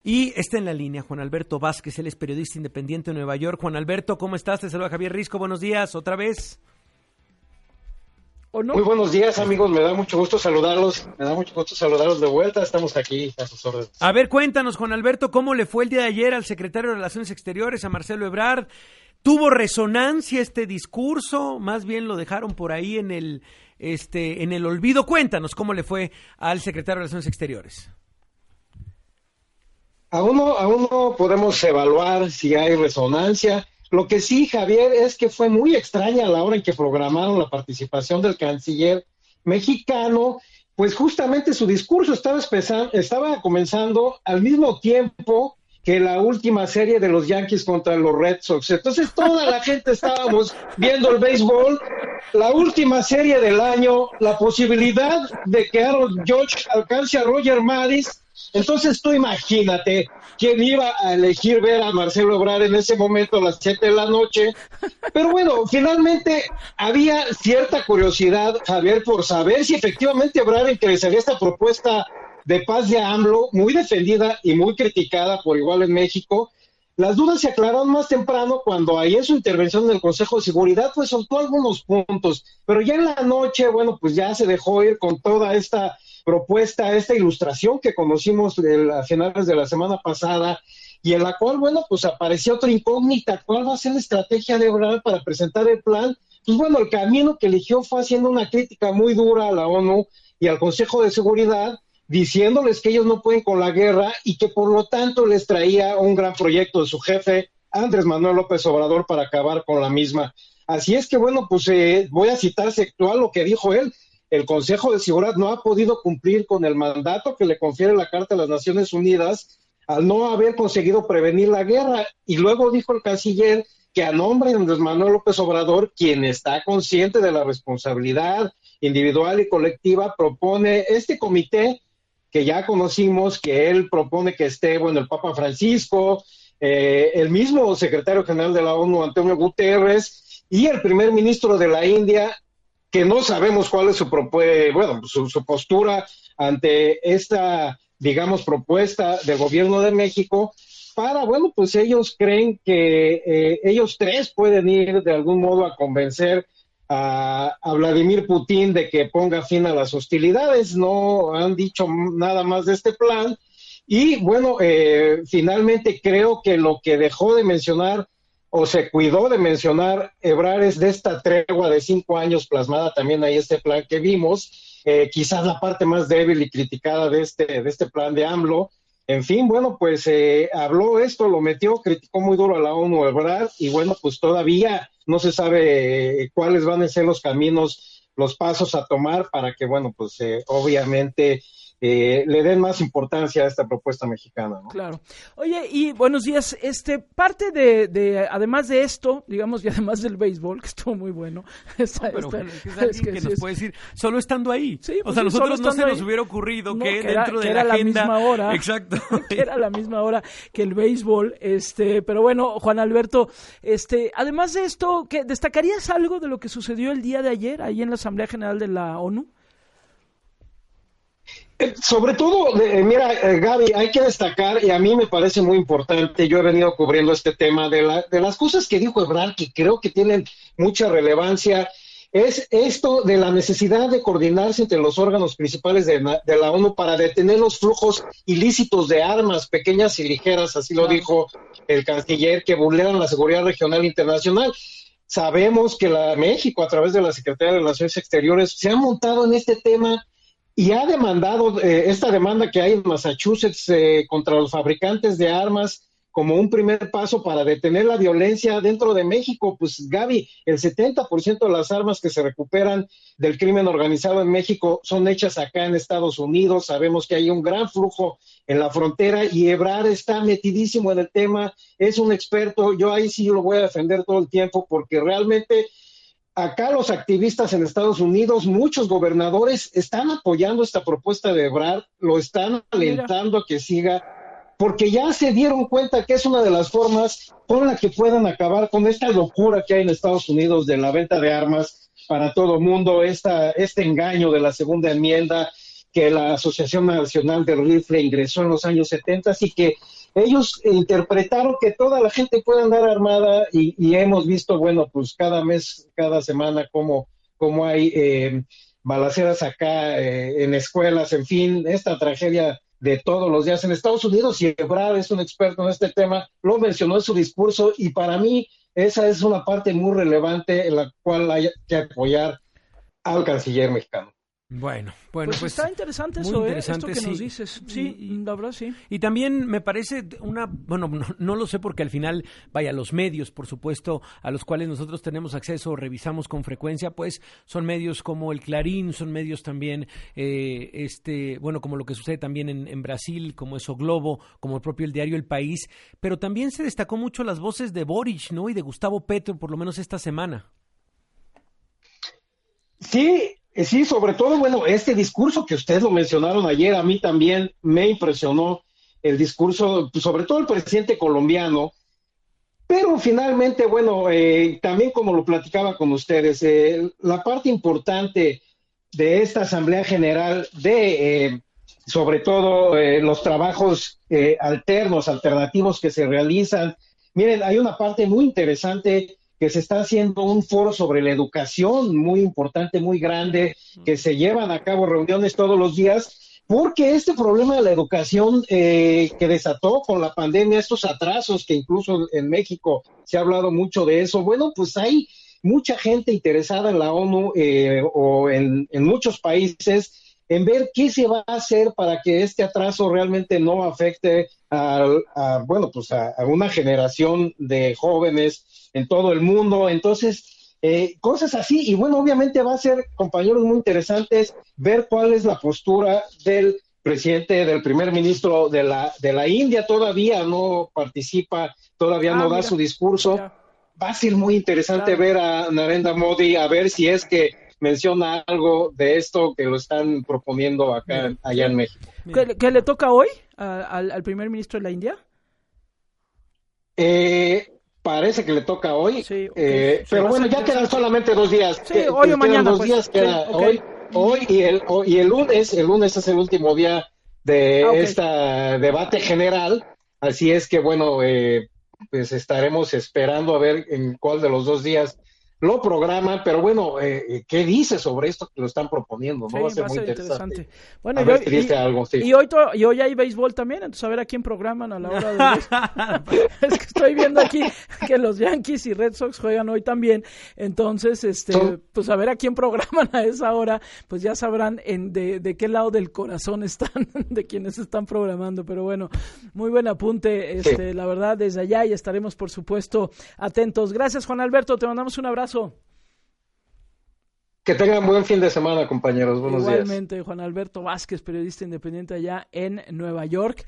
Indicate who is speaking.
Speaker 1: Y está en la línea Juan Alberto Vázquez, él es periodista independiente de Nueva York. Juan Alberto, ¿cómo estás? Te saluda Javier Risco, buenos días, otra vez.
Speaker 2: ¿O no?
Speaker 3: Muy buenos días, amigos, me da mucho gusto saludarlos de vuelta, estamos aquí a sus órdenes.
Speaker 1: A ver, cuéntanos, Juan Alberto, ¿cómo le fue el día de ayer al secretario de Relaciones Exteriores, a Marcelo Ebrard? ¿Tuvo resonancia este discurso? Más bien lo dejaron por ahí en el olvido. Cuéntanos cómo le fue al secretario de Relaciones Exteriores.
Speaker 3: Aún no podemos evaluar si hay resonancia. Lo que sí, Javier, es que fue muy extraña la hora en que programaron la participación del canciller mexicano, pues justamente su discurso estaba comenzando al mismo tiempo que la última serie de los Yankees contra los Red Sox. Entonces toda la gente estábamos viendo el béisbol, la última serie del año, la posibilidad de que Aaron Judge alcance a Roger Maris. Entonces tú imagínate quién iba a elegir ver a Marcelo Ebrard en ese momento a las 7 de la noche. Pero bueno, finalmente había cierta curiosidad, Javier, por saber si efectivamente Ebrard interesaría esta propuesta de paz de AMLO, muy defendida y muy criticada por igual en México. Las dudas se aclararon más temprano cuando ahí en su intervención en el Consejo de Seguridad pues soltó algunos puntos, pero ya en la noche, bueno, pues ya se dejó ir con toda esta propuesta, esta ilustración que conocimos a finales de la semana pasada, y en la cual, bueno, pues apareció otra incógnita: ¿cuál va a ser la estrategia de Ebrard para presentar el plan? Pues bueno, el camino que eligió fue haciendo una crítica muy dura a la ONU y al Consejo de Seguridad, diciéndoles que ellos no pueden con la guerra y que por lo tanto les traía un gran proyecto de su jefe, Andrés Manuel López Obrador, para acabar con la misma. Así es que, bueno, pues voy a citar textual lo que dijo él: el Consejo de Seguridad no ha podido cumplir con el mandato que le confiere la Carta de las Naciones Unidas al no haber conseguido prevenir la guerra. Y luego dijo el canciller que a nombre de Andrés Manuel López Obrador, quien está consciente de la responsabilidad individual y colectiva, propone este comité que ya conocimos, que él propone que esté, bueno, el Papa Francisco, el mismo secretario general de la ONU, Antonio Guterres, y el primer ministro de la India, que no sabemos cuál es su postura ante esta, digamos, propuesta del gobierno de México, para, bueno, pues ellos creen que ellos tres pueden ir de algún modo a convencer a Vladimir Putin de que ponga fin a las hostilidades. No han dicho nada más de este plan. Y bueno, finalmente creo que lo que dejó de mencionar o se cuidó de mencionar Ebrard es de esta tregua de 5 años plasmada también ahí este plan que vimos, quizás la parte más débil y criticada de este plan de AMLO. En fin, bueno, pues habló esto, lo metió, criticó muy duro a la ONU Ebrard, y bueno, pues todavía no se sabe cuáles van a ser los caminos, los pasos a tomar para que, bueno, pues obviamente le den más importancia a esta propuesta mexicana, ¿no?
Speaker 2: Claro. Oye, y buenos días, parte de además de esto, digamos, y además del béisbol, que estuvo muy bueno.
Speaker 1: Es alguien que nos puede decir, solo estando ahí.
Speaker 2: Sí, pues
Speaker 1: o sea,
Speaker 2: sí,
Speaker 1: nosotros no se nos
Speaker 2: ahí
Speaker 1: hubiera ocurrido que
Speaker 2: era,
Speaker 1: dentro
Speaker 2: que
Speaker 1: de la agenda,
Speaker 2: misma hora.
Speaker 1: Exacto.
Speaker 2: Que era la misma hora que el béisbol, pero bueno, Juan Alberto, además de esto, ¿qué destacarías algo de lo que sucedió el día de ayer ahí en la Asamblea General de la ONU?
Speaker 3: Sobre todo, mira, Gaby, hay que destacar, y a mí me parece muy importante, yo he venido cubriendo este tema de las cosas que dijo Ebrard, que creo que tienen mucha relevancia, es esto de la necesidad de coordinarse entre los órganos principales de la ONU para detener los flujos ilícitos de armas pequeñas y ligeras, así lo dijo el canciller, que vulneran la seguridad regional e internacional. Sabemos que México, a través de la Secretaría de Relaciones Exteriores, se ha montado en este tema y ha demandado esta demanda que hay en Massachusetts contra los fabricantes de armas como un primer paso para detener la violencia dentro de México. Pues, Gaby, el 70% de las armas que se recuperan del crimen organizado en México son hechas acá en Estados Unidos. Sabemos que hay un gran flujo en la frontera y Ebrard está metidísimo en el tema, es un experto. Yo ahí sí lo voy a defender todo el tiempo, porque realmente acá los activistas en Estados Unidos, muchos gobernadores están apoyando esta propuesta de Ebrard, lo están alentando a que siga, porque ya se dieron cuenta que es una de las formas con la que puedan acabar con esta locura que hay en Estados Unidos de la venta de armas para todo mundo, este engaño de la segunda enmienda que la Asociación Nacional del Rifle ingresó en los años 70 y que ellos interpretaron que toda la gente puede andar armada y hemos visto, bueno, pues cada mes, cada semana, cómo hay balaceras acá en escuelas, en fin, esta tragedia de todos los días en Estados Unidos, y Ebrard es un experto en este tema, lo mencionó en su discurso, y para mí esa es una parte muy relevante en la cual hay que apoyar al canciller mexicano.
Speaker 1: Bueno,
Speaker 2: pues está interesante eso, esto que nos dices. Sí, la verdad sí.
Speaker 1: Y también me parece no lo sé porque al final, los medios, por supuesto, a los cuales nosotros tenemos acceso, revisamos con frecuencia, pues son medios como el Clarín, son medios también, como lo que sucede también en Brasil, como eso Globo, como el propio el diario El País, pero también se destacó mucho las voces de Boric, ¿no? Y de Gustavo Petro, por lo menos esta semana.
Speaker 3: Sí, sobre todo, bueno, este discurso que ustedes lo mencionaron ayer, a mí también me impresionó el discurso, sobre todo el presidente colombiano, pero finalmente, bueno, también como lo platicaba con ustedes, la parte importante de esta Asamblea General sobre todo los trabajos alternativos que se realizan. Miren, hay una parte muy interesante que se está haciendo un foro sobre la educación muy importante, muy grande, que se llevan a cabo reuniones todos los días, porque este problema de la educación que desató con la pandemia, estos atrasos que incluso en México se ha hablado mucho de eso, bueno, pues hay mucha gente interesada en la ONU o en muchos países en ver qué se va a hacer para que este atraso realmente no afecte a una generación de jóvenes en todo el mundo. Entonces, cosas así, y bueno, obviamente va a ser, compañeros, muy interesantes ver cuál es la postura del primer ministro de la India. Todavía no participa, todavía no da su discurso. Ya. Va a ser muy interesante ver a Narendra Modi, a ver si es que menciona algo de esto que lo están proponiendo allá en México.
Speaker 2: ¿Qué le toca hoy al primer ministro de la India?
Speaker 3: Parece que le toca hoy,
Speaker 2: sí, okay.
Speaker 3: Pero bueno, ya quedan solamente 2 días.
Speaker 2: Sí, hoy o mañana.
Speaker 3: 2 días, queda hoy y el lunes es el último día de este debate general, así es que bueno, pues estaremos esperando a ver en cuál de los 2 días lo programan, pero bueno, ¿qué dice sobre esto que lo están proponiendo? ¿No?
Speaker 2: Sí,
Speaker 3: va a ser muy interesante.
Speaker 2: Bueno, y hoy hay béisbol también, entonces a ver a quién programan a la hora de béisbol. Es que estoy viendo aquí que los Yankees y Red Sox juegan hoy también, entonces, pues a ver a quién programan a esa hora, pues ya sabrán de qué lado del corazón están, de quienes están programando, pero bueno, muy buen apunte, la verdad, desde allá, y estaremos, por supuesto, atentos. Gracias, Juan Alberto, te mandamos un abrazo.
Speaker 3: Que tengan buen fin de semana, compañeros. Buenos días.
Speaker 2: Igualmente, Juan Alberto Vázquez, periodista independiente allá en Nueva York.